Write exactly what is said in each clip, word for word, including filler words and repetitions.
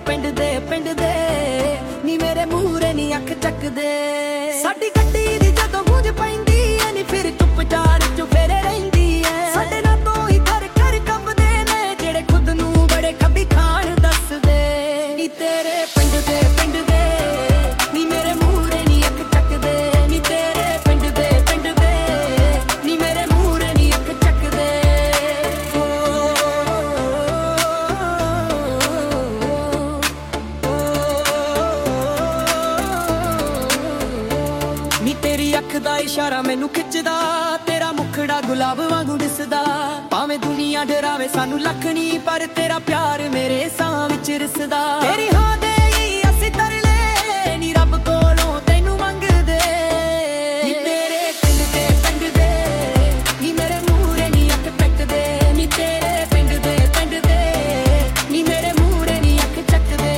ਪਿੰਡ ਦੇ ਪਿੰਡ ਦੇ ਨੀ ਮੇਰੇ ਮੂਹਰੇ ਨੀ ਅੱਖ ਚੱਕਦੇ। ਸਾਡੀ ਗੱਡੀ ਦੀ ਜਦੋਂ ਗੂੰਜ ਪੈਂਦੀ ਐ ਨੀ ਫਿਰ ਚੁੱਪਚਾਪ ਚ ਫੇਰੇ ਰਹਿੰਦੀ ਐ। ਸਾਡੇ ਨਾਲ ਤੋਂ ਹੀ ਘਰ ਘਰ ਕੰਬਦੇ ਨੇ ਜਿਹੜੇ ਖੁਦ ਨੂੰ ਬੜੇ ਖੱਬੀ ਖਾਣ ਦੱਸਦੇ। ਨੀ ਤੇਰੇ ਪਿੰਡ ਦੇ ਪਿੰਡ ਦੇ ਨੀ ਮੇਰੇ ਮੂਹਰੇ ਨੀ ਅੱਖ ਚੱਕਦੇ। ਨੀ ਤੇਰੇ ਪਿੰਡ ਦੇ ਪਿੰਡ ਦੇ ਨੀ ਮੇਰੇ ਮੂਹਰੇ ਨੀ ਅੱਖ ਚੱਕਦੇ। ਨੀ ਤੇਰੀ ਅੱਖ ਦਾ ਇਸ਼ਾਰਾ ਮੈਨੂੰ ਖਿੱਚਦਾ, ਤੇਰਾ ਮੁਖੜਾ ਗੁਲਾਬ ਵਾਂਗੂ ਦਿਸਦਾ। ਭਾਵੇਂ ਦੁਨੀਆ ਡਰਾਵੇ ਸਾਨੂੰ ਲੱਖ ਨੀ ਪਰ ਤੇਰਾ ਪਿਆਰ ਮੇਰੇ ਸਾਹ ਵਿੱਚ ਰਿਸਦਾ। ਤੇਰੀ ਹਾਂ ਦੇ ਹੀ ਅਸੀਂ ਤਰਲੇ ਨੀ ਰੱਬ ਕੋਲੋਂ ਤੈਨੂੰ ਮੰਗਦੇ। ਨੀ ਤੇਰੇ ਪਿੰਡ ਦੇ ਪਿੰਡ ਦੇ ਨੀ ਮੇਰੇ ਮੂਹਰੇ ਨੀ ਅੱਖ ਚੱਕਦੇ। ਨੀ ਤੇਰੇ ਪਿੰਡ ਦੇ ਪਿੰਡ ਦੇ ਨੀ ਮੇਰੇ ਮੂਹਰੇ ਨੀ ਅੱਖ ਚੱਕਦੇ।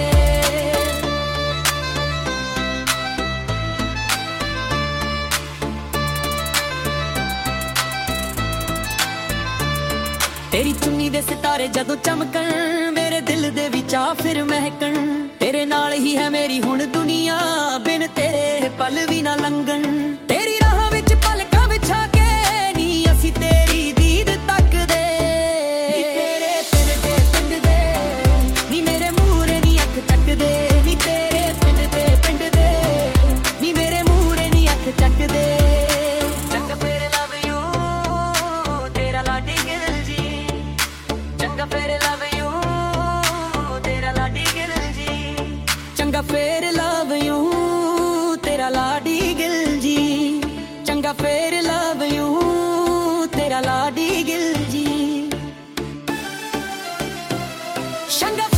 ਤੇਰੀ ਚੁੰਨੀ ਦੇ ਸਿਤਾਰੇ ਜਦੋਂ ਚਮਕਣ ਮੇਰੇ ਦਿਲ ਦੇ ਵਿੱਚ ਆ ਫਿਰ ਮਹਿਕਣ। ਤੇਰੇ ਨਾਲ ਹੀ ਹੈ ਮੇਰੀ ਹੁਣ ਦੁਨੀਆ ਬਿਨ ਤੇਰੇ ਪਲ ਵੀ ਨਾ ਲੰਘਣ। ਤੇਰੀ ਰਾਹ ਵਿੱਚ ਪਲਕਾਂ ਵਿਛਾ ਕੇ ਨੀ ਅਸੀਂ ਤੇਰੀ ਦੀਦ ਤੱਕਦੇ। ਨੀ ਤੇਰੇ ਪਿੰਡ ਦੇ ਪਿੰਡ ਦੇ ਨੀ ਮੇਰੇ ਮੂਹਰੇ ਨੀ ਅੱਖ ਚੱਕਦੇ। ਨੀ ਤੇਰੇ ਪਿੰਡ ਦੇ ਪਿੰਡ ਦੇ ਨੀ ਮੇਰੇ ਮੂਹਰੇ ਨੀ ਅੱਖ ਚੱਕਦੇ। ਚੰਗਾ ਫੇਰ ਲਵ ਯੂ ਤੇਰਾ ਲਾਡੀ ਗਿਲ ਜੀ। ਚੰਗਾ ਫੇਰ ਲਵ ਯੂ ਤੇਰਾ ਲਾਡੀ ਗਿਲ ਜੀ। ਚੰਗਾ ਫੇਰ ਲਵ ਯੂ ਤੇਰਾ ਲਾਡੀ ਗਿਲ ਜੀ। ਚੰਗਾ ਫੇਰ ਲਵ ਯੂ ਤੇਰਾ ਲਾਡੀ ਗਿਲ ਜੀ। ਚੰਗਾ